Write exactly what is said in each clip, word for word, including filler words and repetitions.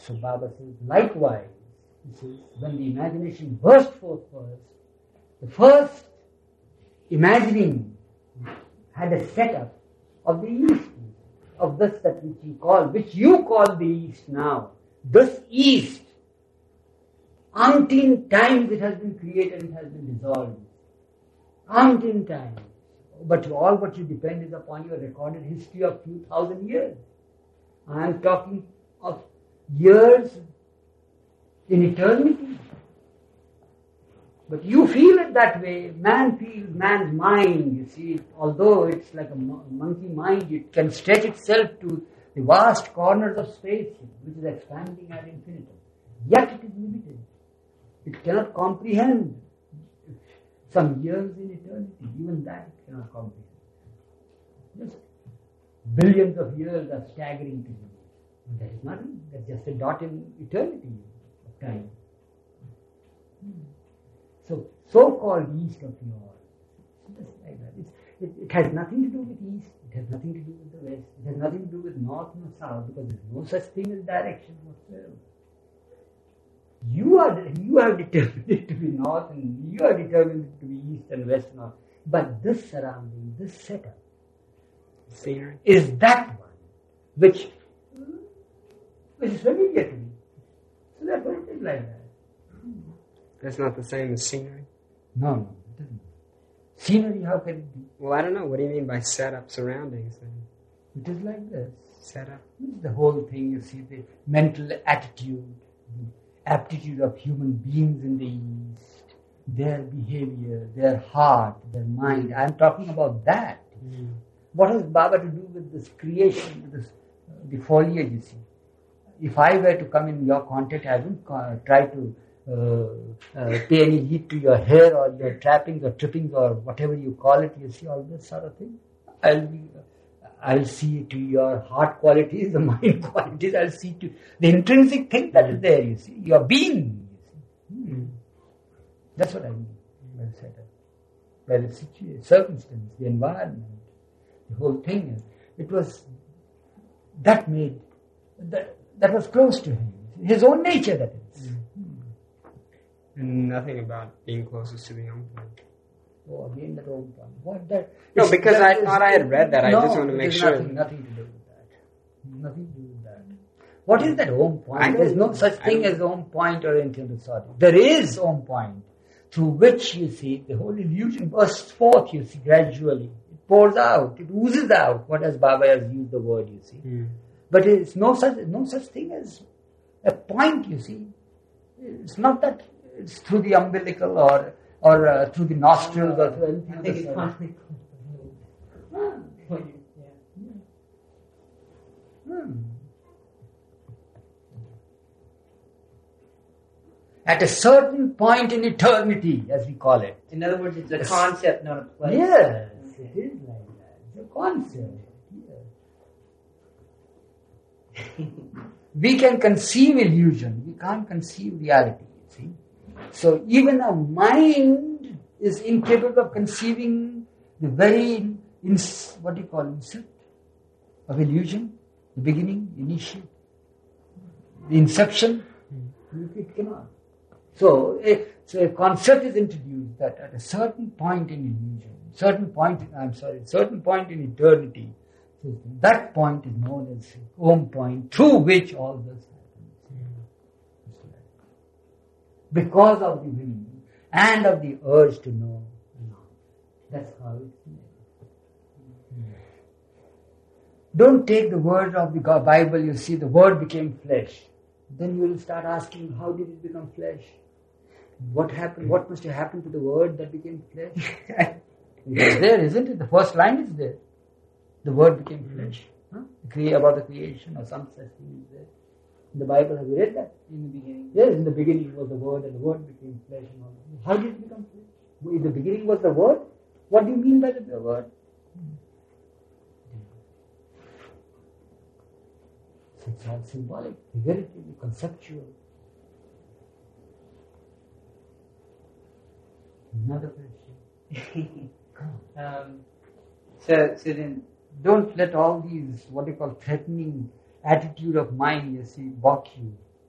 So Baba says, likewise, he says, when the imagination burst forth first, the first imagining had a setup of the East, of this that which you call, which you call the East now. This East, umpteen times it has been created, it has been dissolved. Umpteen times. But all what you depend is upon your recorded history of few thousand years. I am talking of years in eternity. But you feel it that way. Man feels, man's mind, you see, although it's like a monkey mind, it can stretch itself to the vast corners of space, which is expanding ad infinitum. Yet it is limited. It cannot comprehend some years in eternity. Even that it cannot comprehend. Just billions of years are staggering to you. But that is nothing. That's just a dot in eternity of time. So, so-called East of yours, just like that. It's, it, it has nothing to do with East. It has nothing to do with the West. It has nothing to do with North nor South, because there is no such thing as direction whatsoever. You are you have determined it to be North, and you are determined it to be East and West and all. But this surrounding, this setup, scenery, is that one which which is familiar to me. So therefore it is like that. That's not the same as scenery? No, no, it isn't. Scenery, how can it be? Well, I don't know. What do you mean by setup, surroundings? It is like this. Setup? The whole thing, you see, the mental attitude, the aptitude of human beings in the East, their behavior, their heart, their mind. I am talking about that. Mm. What has Baba to do with this creation, with this, uh, the foliage, you see? If I were to come in your contact, I wouldn't uh, try to Uh, uh, pay any heed to your hair or your trappings or trippings or whatever you call it, you see, all this sort of thing. I'll be, I'll see to your heart qualities, the mind qualities, I'll see to the intrinsic thing that is there, you see, your being, you see. Hmm. That's what I mean by the setup. By the situation, circumstance, the environment, the whole thing. It was, that made, that, that was close to him. His own nature, that is. Hmm. And nothing about being closest to the home point. Oh, again that home point. What that? No, because I thought I had read that. No, I just want to make sure. Nothing, nothing to do with that. Nothing to do with that. What is that home point? There's no such thing as home point or anything of the sort. There is home point through which, you see, the whole illusion bursts forth, you see, gradually. It pours out. It oozes out. What as Baba has used the word, you see. Mm. But it's no such, no such thing as a point, you see. It's not that it's through the umbilical or or uh, through the nostrils or through anything. I think it's finally hmm. At a certain point in eternity, as we call it. In other words, it's a concept, not a place. Yes, it is like that. It's a concept. Yes. We can conceive illusion. We can't conceive reality, you see. So even a mind is incapable of conceiving the very, ins- what do you call insect of illusion, the beginning, initial, the inception. It cannot. So a, so a concept is introduced that at a certain point in illusion, certain point, in, I'm sorry, certain point in eternity, so that point is known as home point through which all this happens. Because of the will and of the urge to know. That's how it's made. Don't take the word of the Bible, you see, the word became flesh. Then you will start asking, how did it become flesh? What happened? What must have happened to the word that became flesh? It's there, isn't it? The first line is there. The word became flesh. Huh? The crea- about the creation or some such thing is there. In the Bible, have you read that? In the beginning. Yes, in the beginning was the word, and the word became flesh and all that. How did it become flesh? In the beginning was the word? What do you mean by the word? So it's all symbolic, figurative, conceptual. Another question. um, so, so then, don't let all these, what you call, threatening attitude of mind, you see, balk you.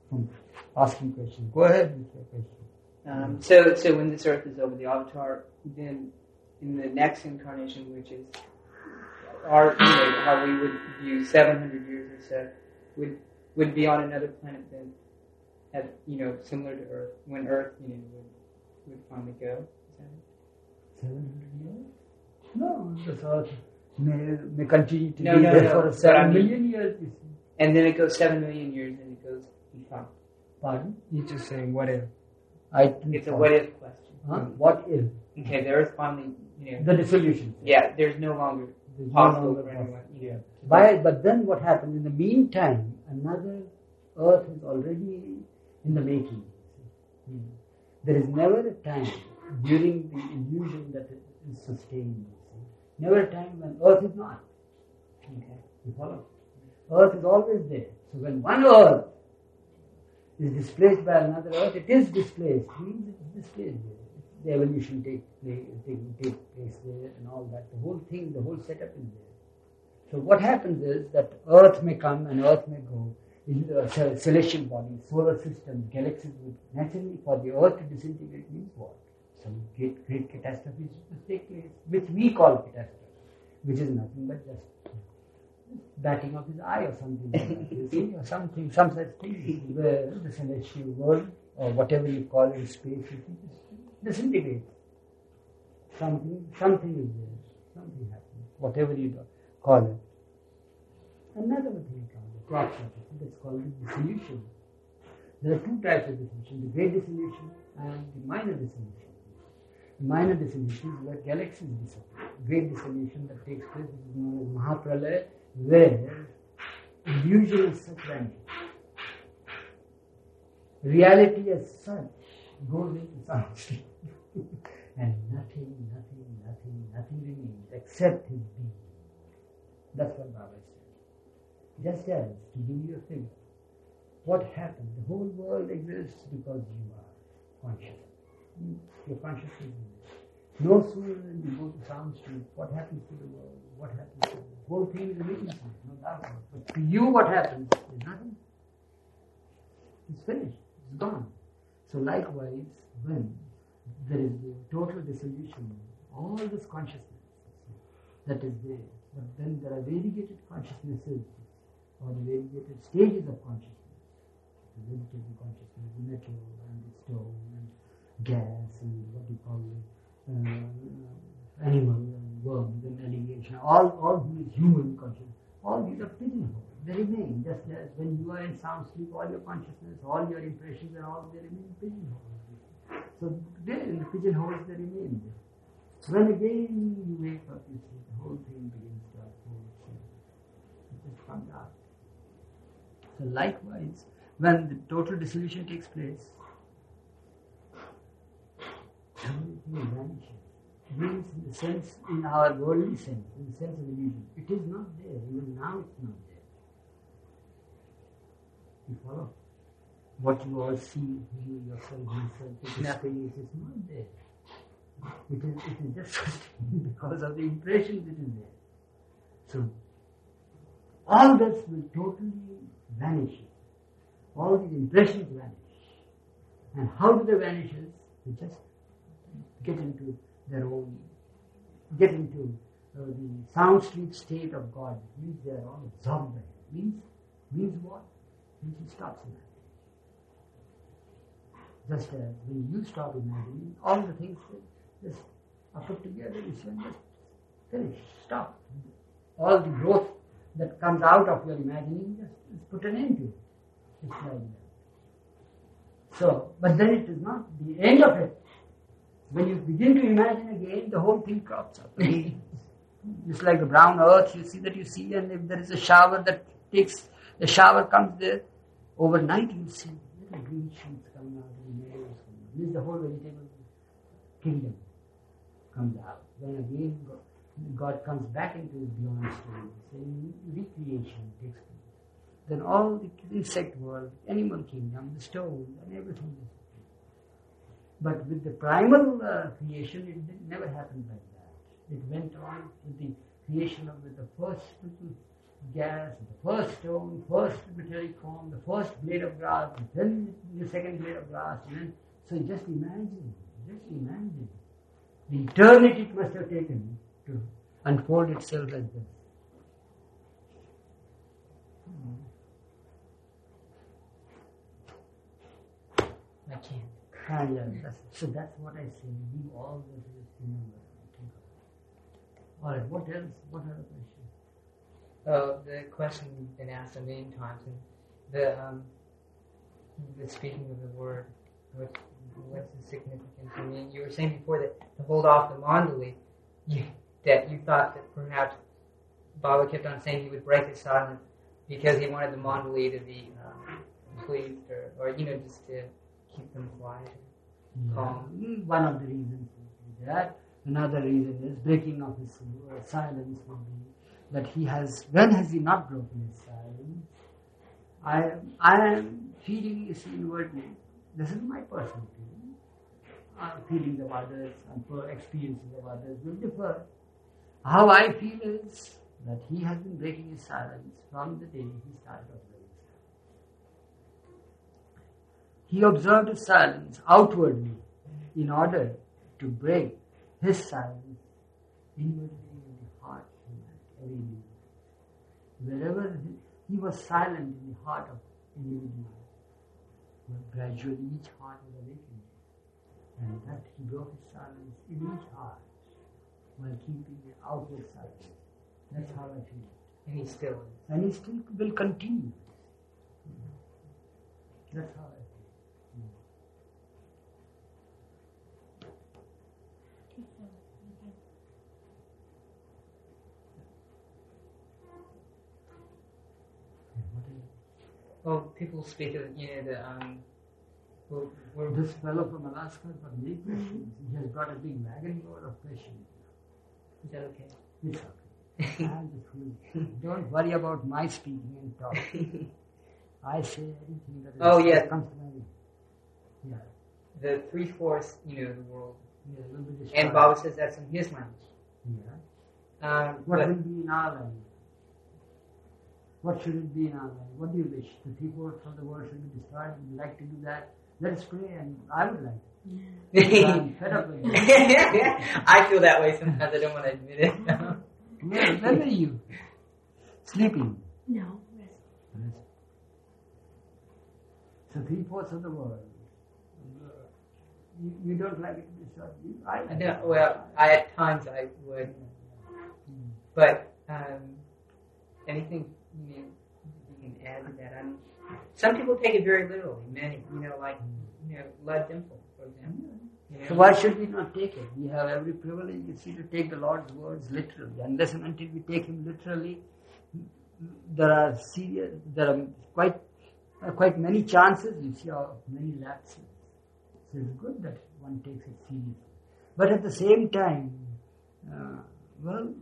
from asking questions. Go ahead with your question. Um, so, so when this earth is over, the avatar, then in the next incarnation, which is our, you know, how we would view seven hundred years or so, would would be on another planet then, at, you know, similar to Earth, when Earth, you know, would would finally go. Is that it? Seven hundred years? No, the earth may may continue to No, be no, there no, for but seven I mean- million years. You see. And then it goes seven million years, and it goes defunct. Pardon? You're just saying what if? I didn't It's a follow. what if question. Huh? What if Okay, the Earth finally, you know, the dissolution? yeah, there's no longer There's no possible longer for possible. anyone, you know. By, but then what happens in the meantime? Another earth is already in the making. Hmm. There is never a time during the illusion that it is sustained. See. Never a time when earth is not. Okay, you follow? Earth is always there. So when one earth is displaced by another earth, it is displaced. Means it is displaced there. The evolution take place, take, take place there and all that. The whole thing, the whole setup is there. So what happens is that Earth may come and Earth may go in the ce- celestial bodies, solar systems, galaxies. Would naturally, for the Earth to disintegrate means what? Some great, great catastrophe must take place, which we call catastrophe, which is nothing but just batting of his eye or something like that, you see, or something, some such thing, where the celestial world or whatever you call it, space, you see, just disintegrates. Something, something is there, something happens, whatever you do. Call it. Another thing called the crop circuit, that's called the dissolution. There are two types of dissolution, the great dissolution and the minor dissolution. The minor dissolution is where galaxies disappear. Great dissolution that takes place is known as Mahapralaya, where illusion as such vanishes. Reality as such goes into sound sleep. And nothing, nothing, nothing, nothing remains except his being. That's what Baba is saying. Just as, to give you a figure, what happened? The whole world exists because you are conscious. Your consciousness is there. No sooner than you go to sound sleep, what happens to the world? What happens to the whole thing is a meaningless, no doubt. But to you, what happens? There's nothing. It's finished. It's gone. So likewise, when there is the total dissolution, all this consciousness that is there, but then there are variegated consciousnesses or the variegated stages of consciousness. The vegetable consciousness, the metal and the stone and gas and what you call it, uh, animal and worms and alligator, all, all these human consciousness, all these are pigeonholed. They remain just as when you are in sound sleep, all your consciousness, all your impressions and all, they remain pigeonholed. So there in the pigeonholes they remain there. When again you wake up, you see the whole thing begins to unfold. It just comes out. So likewise, when the total dissolution takes place, everything vanishes. Means in the sense, in our worldly sense, in the sense of illusion, it is not there. Even now it's not there. You follow? What you all see, you yourself, yourself, it is space, it's not there. It is, it is just because of the impression that is there. So, all this will totally vanish. All these impressions vanish. And how do they vanish? They just get into their own, get into uh, the sound sleep state of God. It means they are all absorbed by it. Means, means what? Means he stops imagining. Just as when you stop imagining, all the things just are put together, you say, just finish, stop. All the growth that comes out of your imagining, just, just put an end to it. It's like that. So, but then it is not the end of it. When you begin to imagine again, the whole thing crops up. It's like the brown earth, you see that you see, and if there is a shower that takes, the shower comes there, overnight you see little green shoots coming out of the nails. This is the whole vegetable kingdom comes out. Then again God, God comes back into his beyond story, saying recreation takes place. Then all the insect world, animal kingdom, the stones and everything is. But with the primal uh, creation, it did, never happened like that. It went on with the creation of with the first little gas, the first stone, first metallic form, the first blade of grass, then the second blade of grass, and then, so just imagine, just imagine the eternity it must have taken to unfold itself like this. I can't. Ah, yeah, that's, so that's what I say. You always remember. All right. What else? What other questions? Oh, the question you've been asked a million times, and the um, the speaking of the word. What, what's the significance? I mean, you were saying before that to hold off the mandali, you, that you thought that perhaps Baba kept on saying he would break his silence because he wanted the mandali to be um, pleased, or, or you know, just to keep them quiet, Yeah. calm. One of the reasons is that. Another reason is breaking of his uh, silence would be that he has. When has he not broken his silence? I I am feeling this inwardly. This is my personal feeling. Uh, feelings of others and for experiences of others will differ. How I feel is that he has been breaking his silence from the day he started observing silence. He observed his silence outwardly in order to break his silence inwardly in the heart of every individual. Wherever he, he was silent in the heart of individual, but gradually each heart was awakened, and that he broke his silence in each heart while keeping the outward silence. That's how I feel. And he still is. And he still will continue. That's how I feel. Well, people speak of, you know, the, um, well, we're, This fellow from Alaska has got many questions. He has got a big wagon load of questions. is that okay? It's okay. I'm just fooling. Don't worry about my speaking and talking. I say anything that is Oh, yeah. comes to my yeah. The three-fourths, you know, the world. Yeah, will be destroyed. And Baba says that's in his language. Yeah. Um, What but will be in our language? What should it be in our language? What do you wish? The three-fourths of the world should be destroyed. Would you like to do that? Let us pray, and I would like to. I'm fed up with it. I feel that way sometimes. I don't want to admit it. Where, where were you? Sleeping. No. Yes. So three-fourths of the world. You, you don't like it to be destroyed. You, I, I know, well, I, at times I would. But um, anything you, know, you can add to that. I'm, some people take it very literally. Many, you know, like you know, Led Dimple, for example. You know? So why should we not take it? We have every privilege, you see, to take the Lord's words literally. Unless and until we take Him literally, there are serious, there are quite, uh, quite many chances. You see, of many lapses. So it's good that one takes it seriously. But at the same time, uh, well,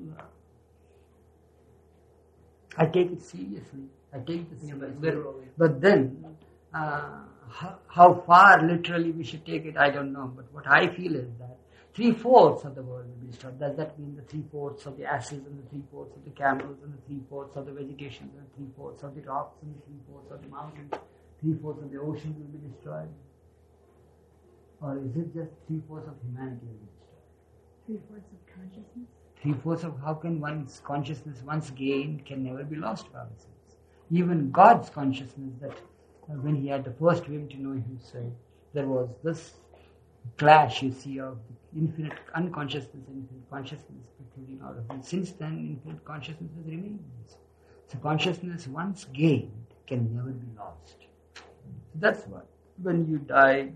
I take it seriously. I take it Yeah, seriously. but literally. But then, uh, how, how far literally we should take it, I don't know. But what I feel is that three-fourths of the world will be destroyed. Does that mean the three-fourths of the asses and the three-fourths of the camels and the three-fourths of the vegetation and the three-fourths of the rocks and the three-fourths of the mountains, three-fourths of the ocean will be destroyed? Or is it just three-fourths of humanity will be destroyed? Three-fourths of consciousness? Three-fourths of how can one's consciousness, once gained, can never be lost by ourselves. Even God's consciousness, that uh, when He had the first whim to know Himself, there was this clash, you see, of infinite unconsciousness and infinite consciousness protruding out of Him. Since then, infinite consciousness remains. So consciousness, once gained, can never be lost. So that's what. When you die,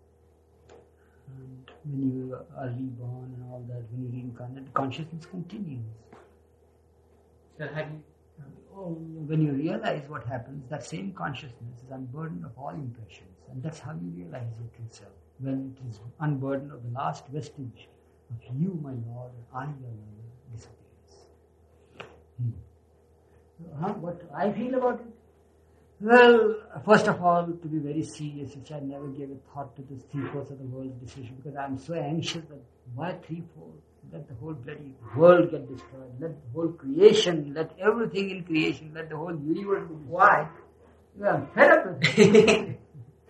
and when you are reborn and all that, when you reincarnate, consciousness continues. So how do you? Oh, when you realize what happens, that same consciousness is unburdened of all impressions, and that's how you realize your true self. When it is unburdened of the last vestige of you, my Lord, I, your lover, disappears. Hmm. So, huh, what I feel about it? Well, first of all, to be very serious, which I never gave a thought to this three-fourths of the world's decision because I'm so anxious that why three-fourths? Let the whole bloody world get destroyed. Let the whole creation, let everything in creation, let the whole universe be destroyed. Why? Well, I'm fed up with it.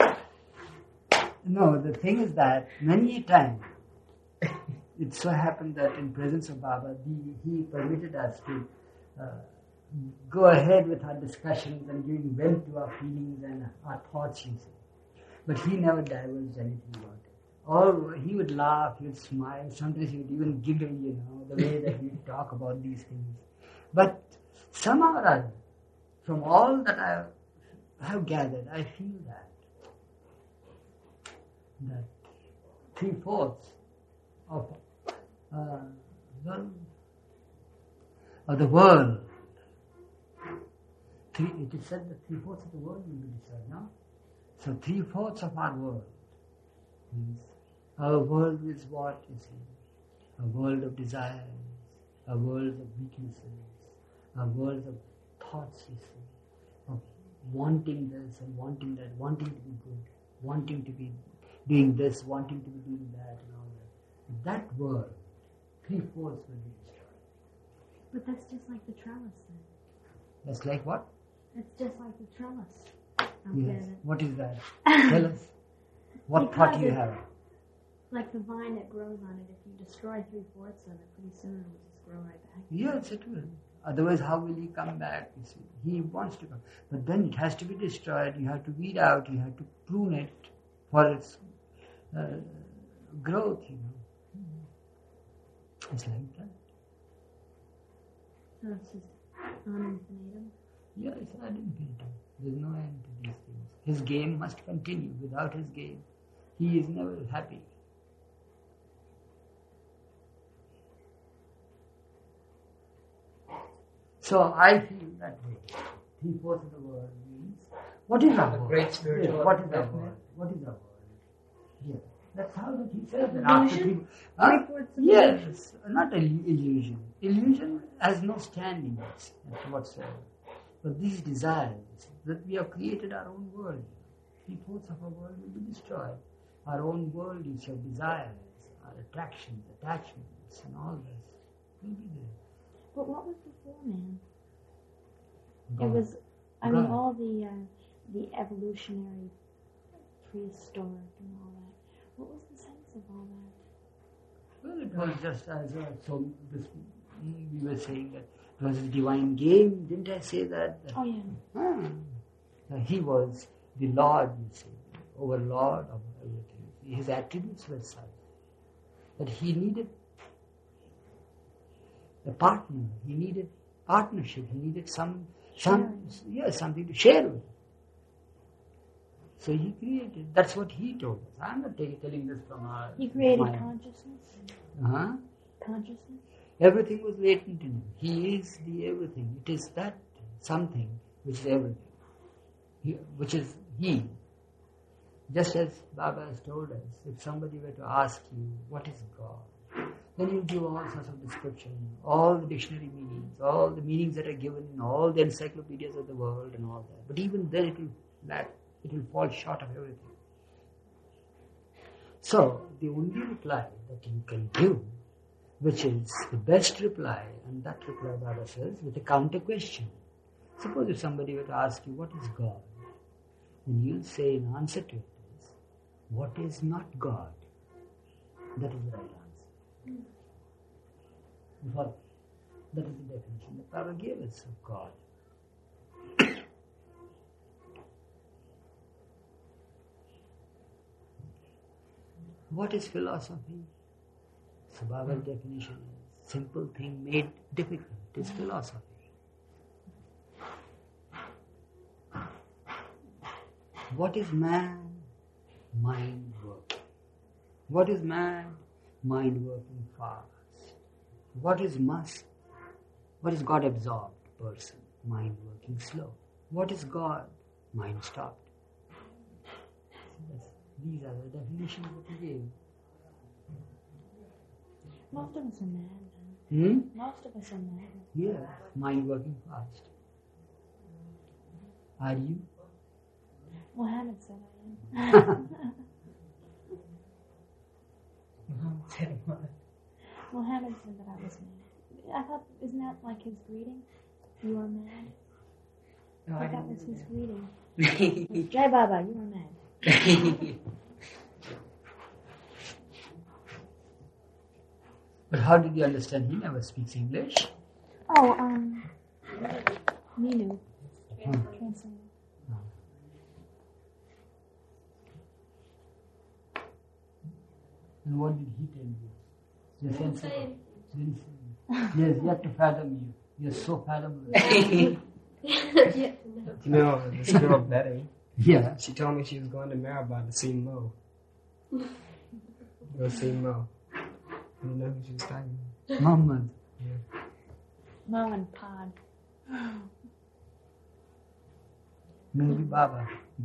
No, the thing is that many a time, it so happened that in presence of Baba, the, he permitted us to uh, go ahead with our discussions and giving vent to our feelings and our thoughts, you see. But he never divulged anything about it. Or he would laugh, he would smile, sometimes he would even giggle, you know, the way that we talk about these things. But somehow or other, from all that I have gathered, I feel that that three-fourths of, uh, well, of the world, three, it is said that three-fourths of the world will be destroyed, no? So three-fourths of our world means our world is what, you see? A world of desires, a world of weaknesses, a world of thoughts, you see, of wanting this and wanting that, wanting to be good, wanting to be doing this, wanting to be doing that and all that. That world, three-fourths will be destroyed. But that's just like the trellis then. That's like what? It's just like the trellis. I'll Yes. get it. What is that? Tell us. What Because thought you it- have? Like the vine that grows on it, if you destroy three-fourths of it, pretty soon it'll just grow right back. Yes, it will. Otherwise, how will he come back? You see, he wants to come. But then it has to be destroyed. You have to weed out. You have to prune it for its uh, growth, you know. It's like that. So it's just on infinitum. Yes, ad infinitum. There's no end to these things. His game must continue. Without his game, he is never happy. So I feel that way. Three-fourths of the world means, what is our The world? great spiritual Yes, what is our definite. world? What is our world? Yes. That's how that he says that after three, Illusion? huh? Three-fourths of Yes, not an illusion. Illusion has no standing whatsoever. But these desires, that we have created our own world. Three-fourths of our world will be destroyed. Our own world is your desires, our attractions, attachments, and all this will be there. But what was before man? God. It was, I mean, God. all the uh, the evolutionary, prehistoric, and all that. What was the sense of all that? Well, it was just as uh, so. This we were saying that it was a divine game. Didn't I say that? Oh yeah. Ah. Uh, he was the Lord, you see, overlord of everything. His attributes were such that he needed a partner. He needed partnership. He needed some, some, yeah, something to share with. So he created. That's what he told us. I'm not t- telling this from our. He created mind. consciousness. Uh-huh. Consciousness. Everything was latent in him. He is the everything. It is that something which is everything. He, which is he. Just as Baba has told us, if somebody were to ask you, what is God? Then you give all sorts of description, all the dictionary meanings, all the meanings that are given in all the encyclopedias of the world and all that. But even then it will lack, it will fall short of everything. So, the only reply that you can give, which is the best reply, and that reply Baba says, with a counter question. Suppose if somebody were to ask you, what is God? Then you'll say in answer to it is, what is not God? That is the right answer. Because that is the definition that Baba gave us of God. What is philosophy? So Baba's definition is simple thing made difficult is philosophy. What is man? Mind working. What is man? Mind working fast. What is must? What is God absorbed person? Mind working slow. What is God? Mind stopped. Yes, these are the definitions that he gave. Most of us are mad. Then. Hmm? Most of us are mad. Yes, mind working fast. Are you? Mohammed said I am. Muhammad said what? Mohammed said that I was mad. I thought, isn't that like his greeting? You are mad? No, I I thought that was didn't his know greeting. Jai Baba, you are mad. that. But how did you understand? He never speaks English. Oh, um, Minu. Hmm. Translated. And what did he tell you? Your Didn't sense say of anything. didn't say. Yes, you have to fathom you. You're so fathomable. Yeah, no. You know, this girl Betty, Yeah. she told me she was going to Maribor to see Mo. Go see Mo. You know who she was talking about? Muhammad. Yeah. Mo and Pod. Maybe Baba.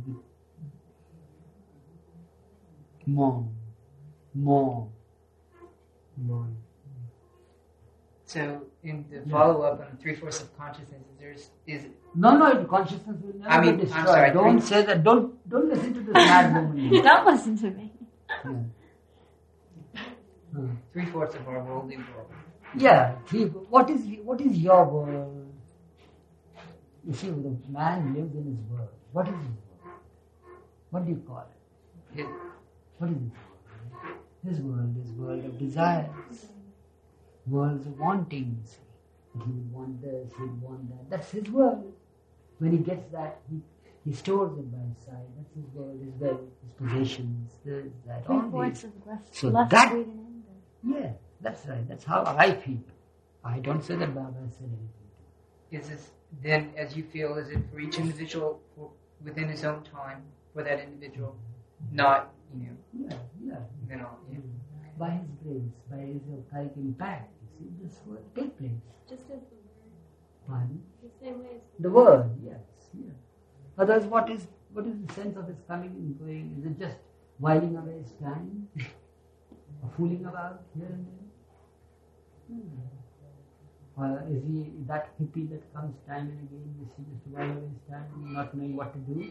Mom. Mom. Mon. So, in the follow-up on three-fourths of consciousness, there's is No, no, consciousness will never I mean, be I'm destroyed. sorry, don't three- say that. Don't don't listen to this mad woman. Don't listen to me. Yeah. Hmm. three-fourths of our worldly world. Yeah, see, what is what is your world? You see, the man lives in his world. What is his world? What do you call it? His, What is his world? His world is world of desires, worlds of wantings. He would want this, he would want that. That's his world. When he gets that, he, he stores it by his side. That's his world, his wealth, his possessions, this, that, all Three fourths these. of the left, So left that- street and anger. Yeah, that's right. That's how I feel. I don't say that Baba said anything. is this then, as you feel, is it for each individual for, within his own time for that individual, not you know, Yeah, yeah. you know, yeah. By his grace, by his eucharic impact, you see, this will take place. Just as the word. Pardon? The same way as The word, yes, yeah. Otherwise, what is what is the sense of his coming and going? Is it just whiling away his time, or fooling about here and there? Hmm. Or is he that hippie that comes time and again, you see, just to while away his time, not knowing what to do?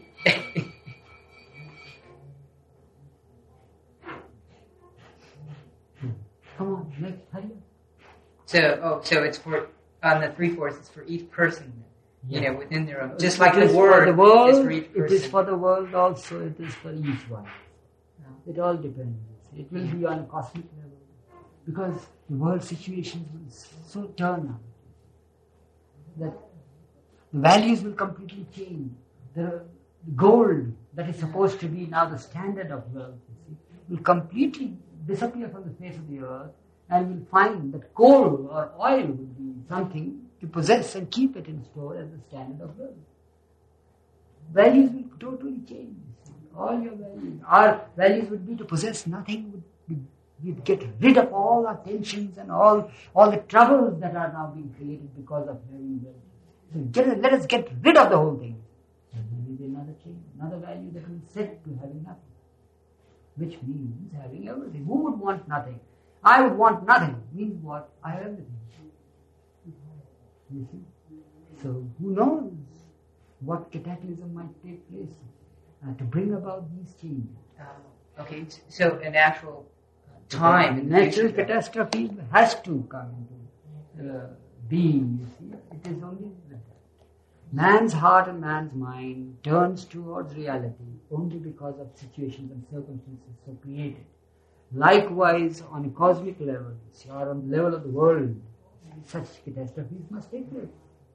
Hmm. Come on, next, hurry up. So, oh, so it's for on the three-fourths. It's for each person, you Yeah. know, within their own. Just It like is the for word the world, is for each it person. is for the world also, it is for each one. Yeah. It all depends. It will be on a cosmic level. Because the world situations will so turn out that the values will completely change. The gold that is supposed to be now the standard of wealth, you see, will completely disappear from the face of the earth, and we'll find that coal or oil will be something to possess and keep it in store as the standard of wealth. Values will totally change. you see. All your values, our values would be to possess nothing. Would be, we'd get rid of all our tensions and all all the troubles that are now being created because of having wealth. So get, let us get rid of the whole thing. And there will be another change, another value that will set to having nothing, which means having everything. Who would want nothing? I would want nothing. Means what? I have everything. You see? So who knows what cataclysm might take place uh, to bring about these changes. Um, okay, so an actual time in the Natural future, catastrophe has to come into uh, being, you see. It is only with that. Man's heart and man's mind turns towards reality only because of situations and circumstances so created. Likewise, on a cosmic level, see, or on the level of the world, such catastrophes must take place.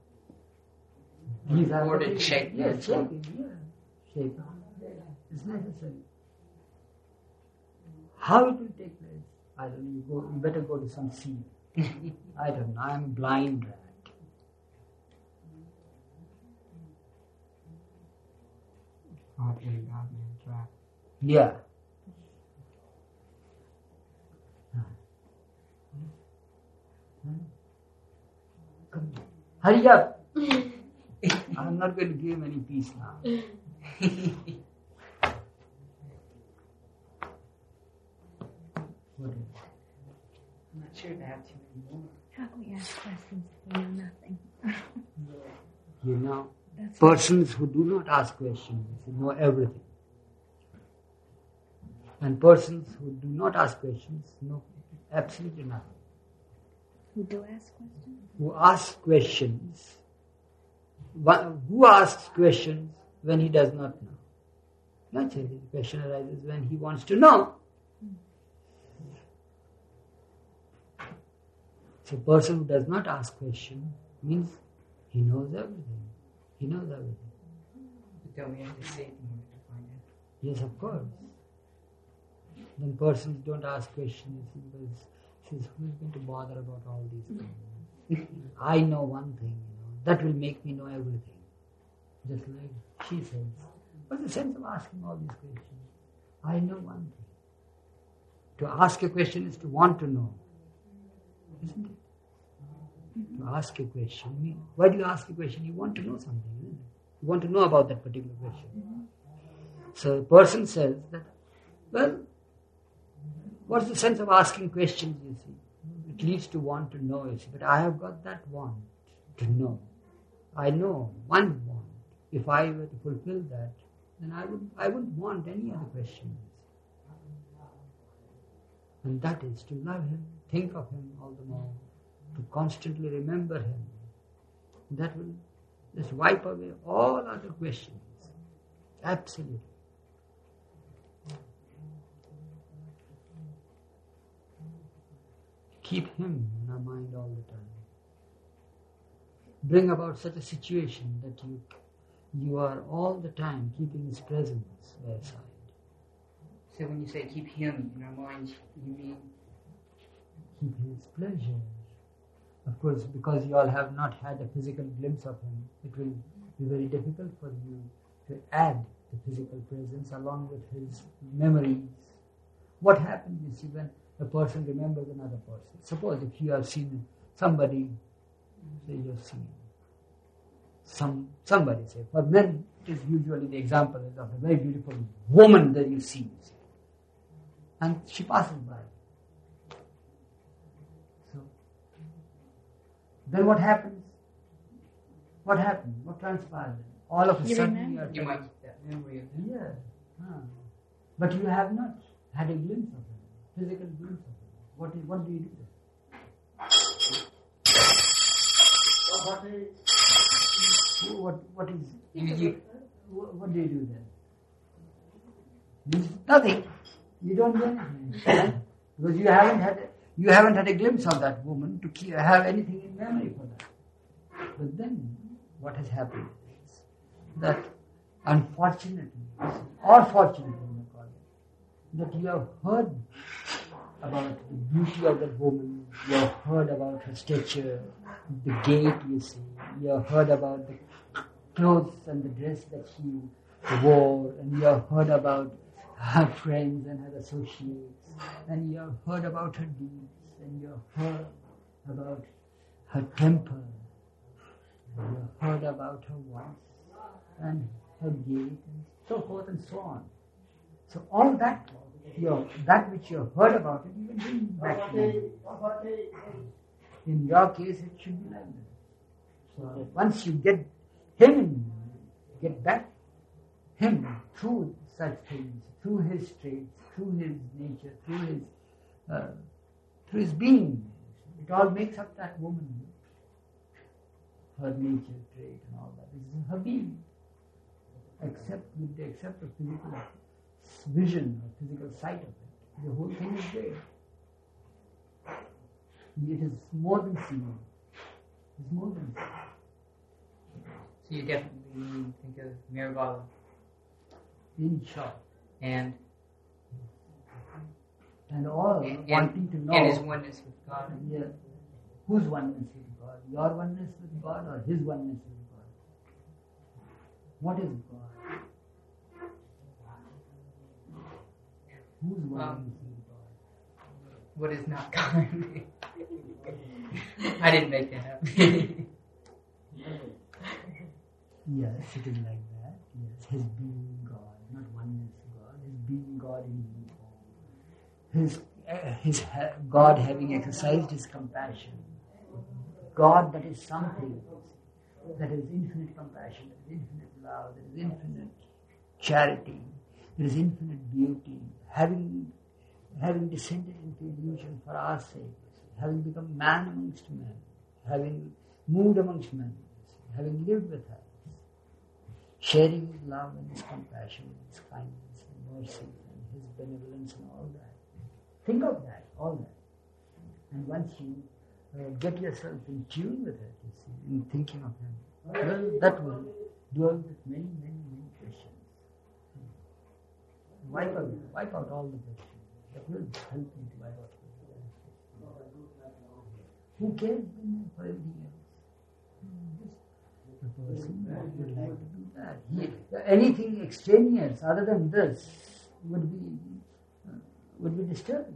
These are Ordered, the things- shaken, Yes, so- shaken, yeah. Shaken. It's necessary. How it will take place, I don't know. You, go, you better go to some sea. I don't know. I'm blind rat. Heart and God man trap. Yeah. Come on. Hurry up. I'm not going to give him any peace now. What is it? I'm not sure if I have too many more. How can we ask questions if we know nothing? You know, That's Persons who do not ask questions know everything. And persons who do not ask questions know absolutely nothing. Who do ask questions? Who ask questions, one- who asks questions when he does not know? Naturally, the question arises when he wants to know. So, a person who does not ask questions means he knows everything. He knows everything. But don't we have to see it in order to find it? Yes, of course. Then persons don't ask questions because says, who is going to bother about all these things? I know one thing, you know, that will make me know everything. Just like she says, what's the sense of asking all these questions? I know one thing. To ask a question is to want to know, isn't it? To ask a question, I mean, why do you ask a question? You want to know something, isn't it? You want to know about that particular question. So a person says that, well, what's the sense of asking questions, you see? It leads to want to know, you see. But I have got that want to know. I know one want. If I were to fulfill that, then I would I wouldn't want any other questions. And that is to love him, think of him all the more, to constantly remember him. That will just wipe away all other questions. Absolutely. Keep him in our mind all the time. Bring about such a situation that you you are all the time keeping his presence by your side. So when you say keep him in our minds, you mean Keep his pleasure. Of course, because you all have not had a physical glimpse of him, it will be very difficult for you to add the physical presence along with his memories. What happens, you see, when a person remembers another person? Suppose if you have seen somebody, say you have seen some somebody, say, for men, it is usually the example is of a very beautiful woman that you see, you see. And she passes by. So, then what happens? What happens? What transpires? All of a You sudden remember. you are you might keep that memory of him. yeah. Huh. But you have not had a glimpse of him, physical glimpse of him. What is what do you do then? What is what what is You, you, what, what do you do then? Means nothing. You don't do anything. Right? Because you haven't had a, you haven't had a glimpse of that woman to keep, have anything in memory for that. But then what has happened is that unfortunately, or fortunately, you call it, that you have heard about the beauty of that woman, you have heard about her stature, the gait you see, you have heard about the clothes and the dress that she wore, and you have heard about her friends and her associates, and you have heard about her deeds, and you have heard about her temper, and you have heard about her voice, and her gait, and so forth and so on. So all that, you that which you have heard about it, you can bring back to you. In your case, it should be like that. So once you get him in, get back him through such things, through his traits, through his nature, through his uh, through his being, it all makes up that woman. Her nature, trait, and all that. This is her being. Except with the except of physical vision or physical sight of it, the whole thing is there. It is more than seen. It's more than seen. so you definitely think of Miravala In short. and And all and, wanting to know and his oneness with God. yeah, whose oneness with God? Your oneness with God or his oneness with God? What is God? Whose oneness Um, with God? What is not God? I didn't make that up. Yes, it is like that. Yes, his being God, not oneness God. His being God in human form. His, uh, his ha- God having exercised his compassion. God that is something. There is infinite compassion, there is infinite love, there is infinite charity, there is infinite beauty. Having, having descended into illusion for our sake, having become man amongst men, having moved amongst men, having lived with us, sharing his love and his compassion, his kindness and mercy and his benevolence and all that. Think of that, all that. And once you uh, get yourself in tune with it, you see, in thinking of him, well, that will do away with many, many, many questions. Wipe out, wipe out all the questions. That will help you to wipe out all the questions. Who cares for everything else? The person would like to do that. He, anything extraneous other than this would be uh, would be disturbing.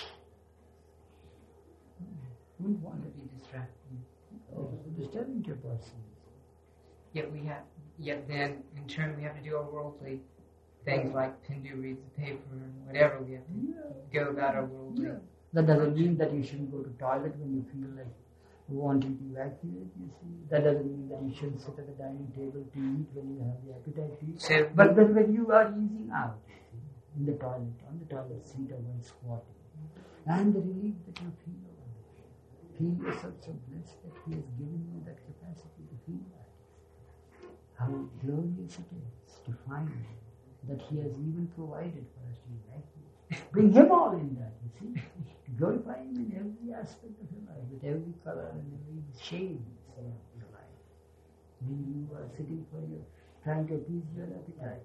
Wouldn't want to be distracting. Oh, disturbing to a person. Yet we have, yet then in turn we have to do our worldly things like Pindu reads the paper and whatever. We have to yeah. go about our worldly. Yeah. That doesn't mean that you shouldn't go to toilet when you feel like wanting to evacuate, you see. That doesn't mean that you shouldn't sit at the dining table to eat when you have the appetite to eat. So but then when you are easing out, you see, in the toilet, on the toilet seat or when squatting, and the relief that you feel over there, feel yourself so blessed that he has given you that capacity to feel that. How glorious it is to find that he has even provided for us to evacuate. Bring him all in that, you see. Glorify him in every aspect of your life, with every color and every shade of your life. When you are sitting for your, trying to appease your appetite,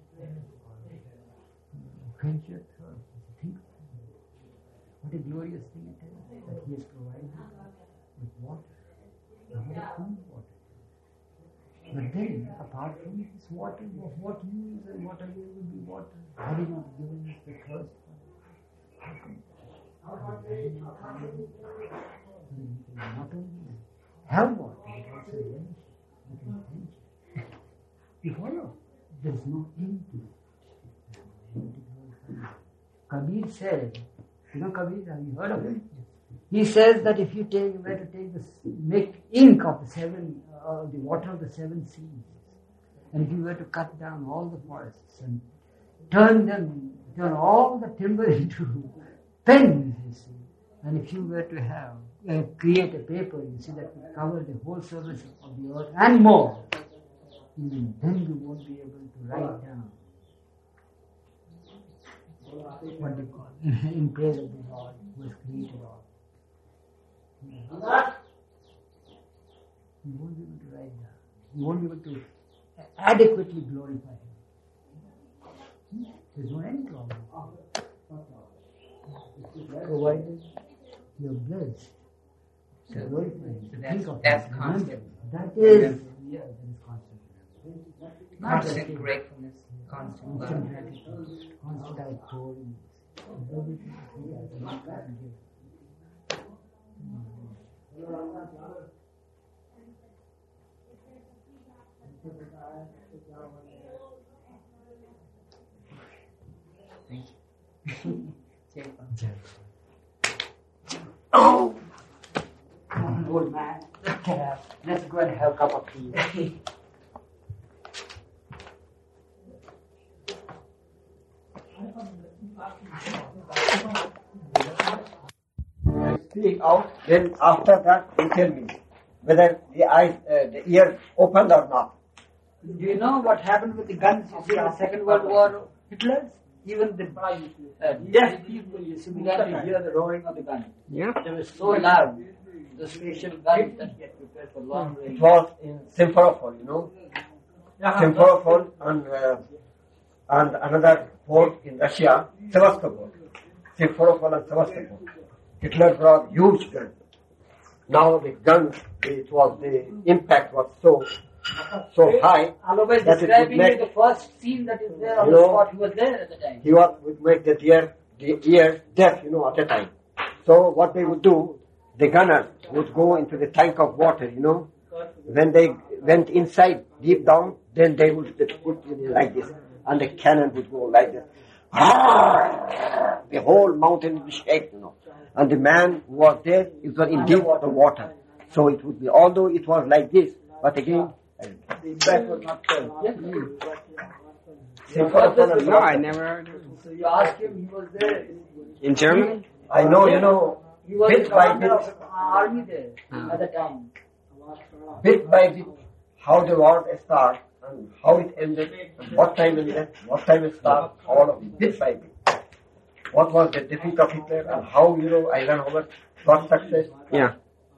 quench your thirst, think of him. What a glorious thing it is that he has provided with water. And what a cool water. But then, apart from this water, of what use and what are you will be water? Had he not given us the thirst for it? How come? Not only have water, but also relish it, intention. You follow? There is no end to it. Kabir said, you know Kabir, have you heard of him? He says that if you take, were to take this, make ink of the seven, uh, the water of the seven seas, and if you were to cut down all the forests and turn them, turn all the timber into pens, you see, and if you were to have, uh, create a paper, you see, that would cover the whole surface of the earth and more, even then you won't be able to write down what they call in praise of the Lord who has created all. You won't be able to write down. You won't be able to adequately glorify him. There's no end to all this. Provided you're blessed. So, glorify him. so that's, Think that's him. constant. That is, yeah, that is constant. Constant gratefulness, constant love. Constant gratitude, constant outpouring. Everything he has and you can give. Thank you. Oh! Come on, old man. Let's get up. Let's go and have a cup of tea. Speak out, then after that you tell me whether the eyes, uh, the ears opened or not. Do you know what happened with the guns you see in the Second World War? Hitler's? Even the uh, deaf people, you see, began to hear the roaring of the gun. Yeah. They were so loud, the special guns that get prepared for long range. It was in Simferopol, you know. Simferopol and, uh, and another port in Russia, Sevastopol. Simferopol and Sevastopol. Hitler brought huge guns. Now the guns, it was, the impact was so so high Otherwise, that it would describing make, the first scene that is there on you the know, spot, he was there at the time. he was, would make the ear, the ear deaf, you know, at a time. So what they would do, the gunners would go into the tank of water, you know. When they went inside, deep down, then they would put it like this, and the cannon would go like this. The whole mountain would shake, you know. And the man who was there, it was in deep the water. So it would be, although it was like this, But again, That was not true. Yes. Simferopol. No, I never heard of it. So you asked him, he was there. In Germany? I know, you know, He was bit the by commander bit, of the army there at the time. bit by bit, how the war started and how it ended, and what time it ended, what time it started, all of it, bit by bit. What was the defeat of Hitler and how, you know, Eisenhower got success. Yeah.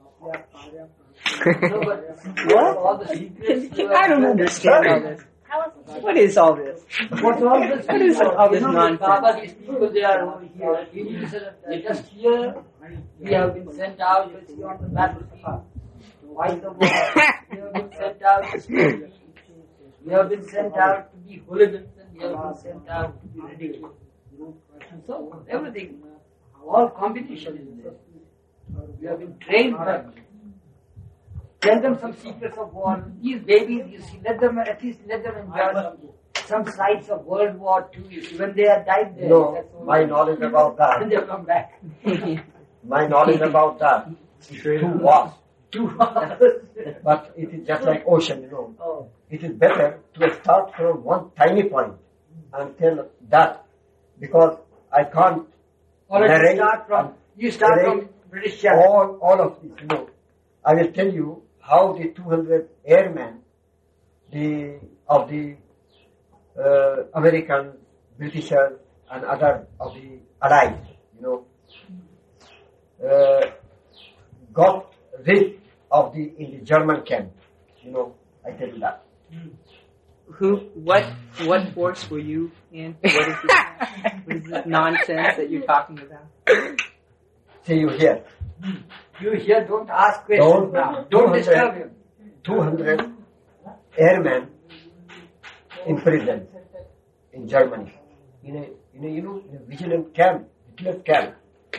No, but what? All the secrets. I don't understand all this. What is all this? What's all this? What is all this You know, nonsense? Baba, these people, they are over here. You need to say that they're just here. We have been sent out to see on the battlefield. Fight the war. We have been sent out to study. We have been sent out to be hooligans and we have been sent out to be ridiculed. And so, everything, all combination is there. We have been trained for tell them some secrets of war. These babies, you see, let them, at least let them enjoy some, some sights of World War Two. You see, when they have died there, No, that's all. my knowledge about And that, they'll come back. my knowledge about that is too vast. Two hours. But it is just like ocean, you know. Oh. It is better to start from one tiny point and tell that, because I can't Or you narrate start from, you start narrate from British Channel. all, all of this, you know. I will tell you how the two hundred airmen the, of the uh, American, Britishers and other of the Allies, you know, uh, got rid of the, in the German camp, you know, I tell you that. Who? What? What force were you in? What is this? What is this nonsense that you're talking about? See you here. You here, don't ask questions Don't, now. Don't disturb him. two hundred airmen in prison in Germany, in a, in a you know, in a vigilant camp, Hitler's camp.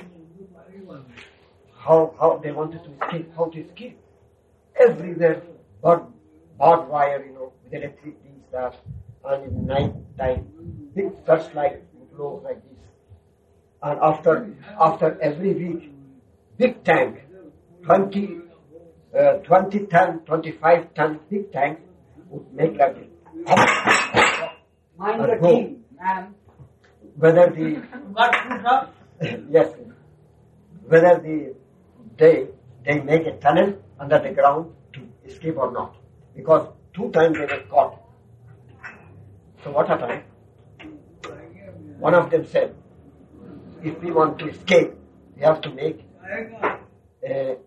How, how they wanted to escape, how to escape. Everywhere, barbed, barbed wire, you know, with electric things, stuff, and in night time, big searchlight would blow like this. And after, after every week, big tank, twenty, uh, twenty ton, twenty-five ton big tank would make like this. Mind And your go. team, man. Whether the, yes, whether the, they, they make a tunnel under the ground to escape or not. Because two times they were caught. So what happened? One of them said, if we want to escape, we have to make a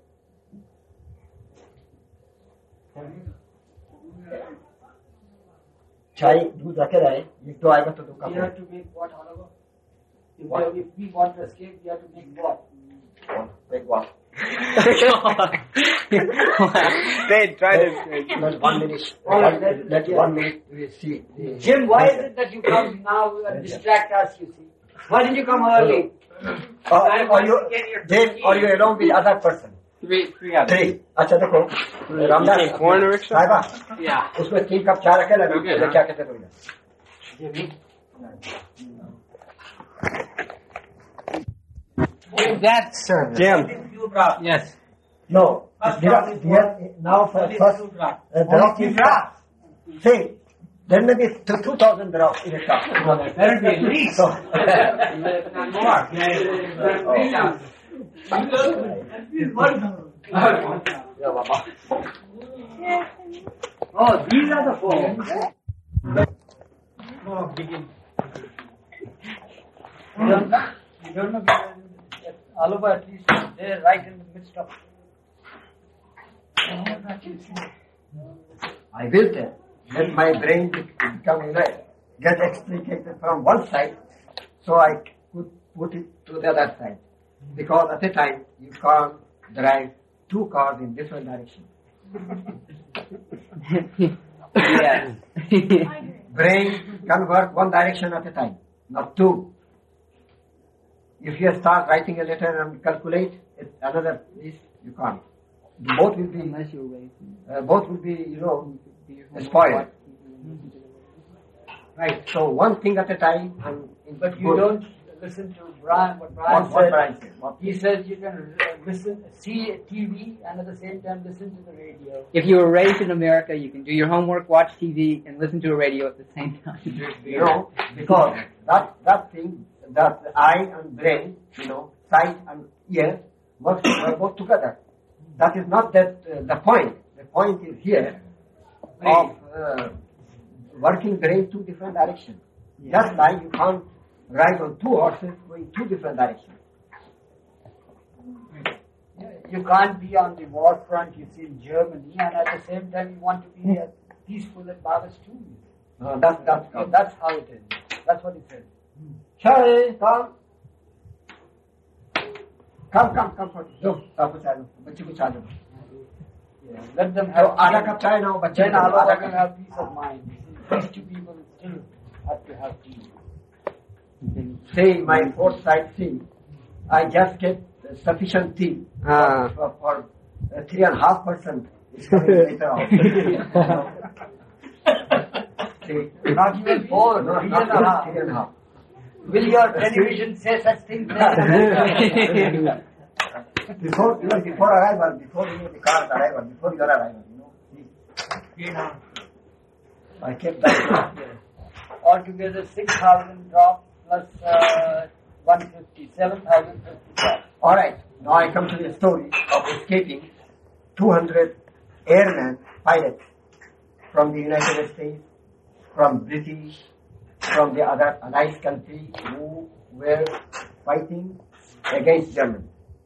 चाय दूध रखे रहे एक तो आएगा तो दो We cup have to make what, however? If, What? if we want to escape, we have to make what? make what? They try to. Let one minute. All right, One, let- let yeah. one minute we see. the- Jim, why is it that you come now and distract us, you see? Why didn't you come early? Or, or you, Jane, or you along with other person? Three, three others. Three. अच्छा देखो Ramdas take one rickshaw? साहिबा Yeah. उसमें तीन cup चाय रखे लगे Okay, क्या कहते हैं That sir. Jim. Yes. No, there, there, now for first, uh, drop is drop. See, there may be th- two thousand drops in a cup. Better be at least. So, Not more. yeah, Baba. Oh, these are the four. You don't know, you don't know because all over at least they're right in the midst of. I will tell. Let my brain become, you know, get extricated from one side, so I could put it to the other side. Because at a time, you can't drive two cars in different directions. Yes. Brain can work one direction at a time, not two. If you start writing a letter and calculate it, another this, you can't. Both will be, Unless you're away from uh, both will be, you know, spoiled. Right. So one thing at a time, and But you don't listen to Brian, what Brian What, what said. Brian said? What- He said you can uh, listen, see T V, and at the same time listen to the radio. If you were raised in America, you can do your homework, watch T V, and listen to a radio at the same time. You know, because that, that thing, that eye and brain, you know, sight and ear, work, work both together. That is not that uh, the point. The point is here of uh, working brain two different directions. Just like you can't ride on two horses going two different directions. You can't be on the war front, you see, in Germany, and at the same time you want to be uh, peaceful at Baba's tomb. No, that's, that's, So that's how it is. That's what he said. Chai, come. Come, come, come for it. Go, आपको चाय लो, बच्चे को चाय दो. Yeah, let them तो have आधा cup चाय ना हो, बच्चे Then को Allah आधा will cup. have peace of mind. These two people still have to have peace. Say my fourth side thing, I just get sufficient tea Ah. for, for uh, three and a half percent. It's coming later on. See, Not even four, no, three not and a half. three and a half. Will your television say such things? Before, even before arrival, before even the car's arrival, before your arrival, you know. See, I kept that. Altogether six thousand drops plus uh, one hundred fifty, seven thousand fifty drops. Alright, now I come to the story of escaping two hundred airmen, pilots from the United States, from British, from the other allied countries who were fighting against Germany.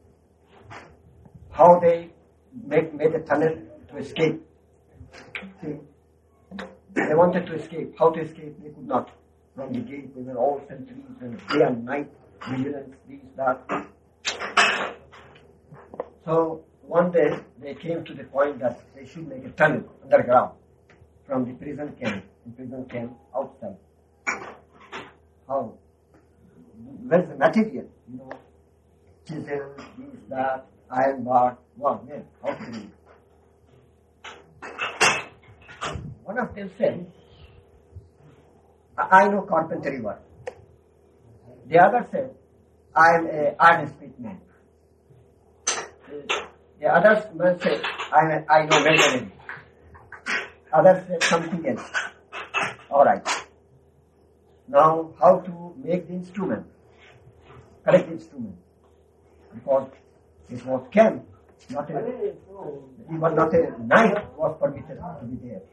How they make, made a tunnel to escape. See, they wanted to escape. How to escape? They could not. From the gate, they were all sentries and day and night, vigilance, this, that. So one day they came to the point that they should make a tunnel underground from the prison camp, the prison camp outside. How? Where's the material? You know, chisel, this, that, iron bar, one, yeah, how to do it? One of them said, I I know carpentry work. The other said, I am a iron street man. The other man said, I, am, I know welding. Others said something else. Alright. Now, how to make the instrument? Correct instrument. Because it was camp, not a, even not a knife was permitted to be there.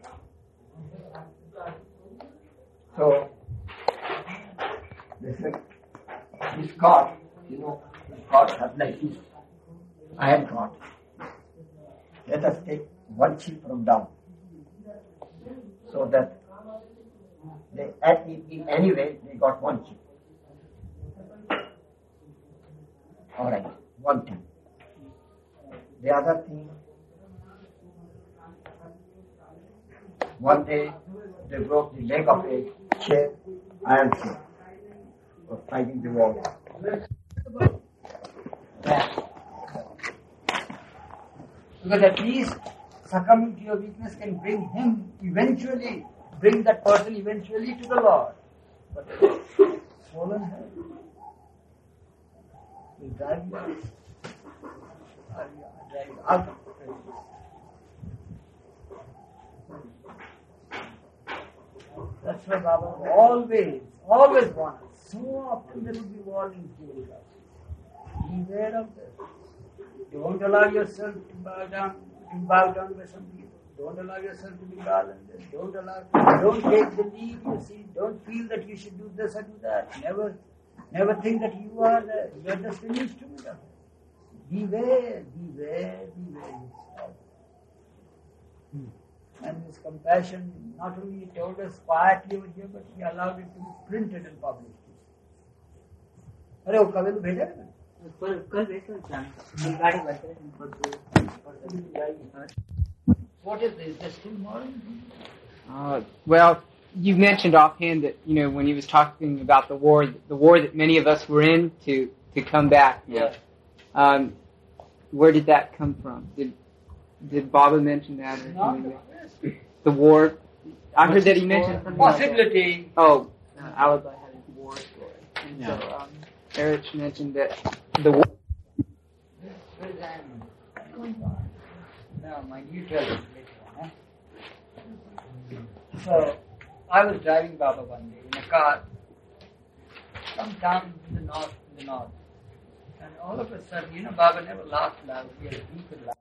So, this, this cord, you know, this cord has like this iron cord. Let us take one chip from down, so that they, in, in any way, they got one chip. Alright, one thing. The other thing, one day they broke the leg of a chair, iron chair, for fighting the wall. Because at least succumbing to your weakness can bring him eventually, bring that person eventually to the Lord. But swollen head will drive you out. Drive you out of the faith. That's why Baba always, always wants. So often there will be warnings given to us. Beware of this. Don't allow yourself to bow down, to bow down by some people. Don't allow yourself to be garlanded. Don't allow, don't take the lead, you see. Don't feel that you should do this or do that. Never, never think that you are the, you are just an instrument of it. Beware, beware, beware. And this compassion, not only he told us quietly over here, but he allowed it to be printed and published. अरे वो कभी तो भेजा ना कल कल भेजो जान गाड़ी बचे What is this? Is still morning? Uh, well, you mentioned offhand that, you know, when he was talking about the war, the war that many of us were in to, to come back. Yeah. Um, where did that come from? Did did Baba mention that? Or No, something like that? The war. I heard that he mentioned something like that. Possibility. Oh, uh, Alibi had a war story. And Yeah. so, um, Erich mentioned that the wo- Where's Annie? No, my new tell is later on. Huh? So, I was driving Baba one day in a car, some town in the north, in the north. And all of a sudden, you know, Baba never laughed loud. He had a deeper laugh.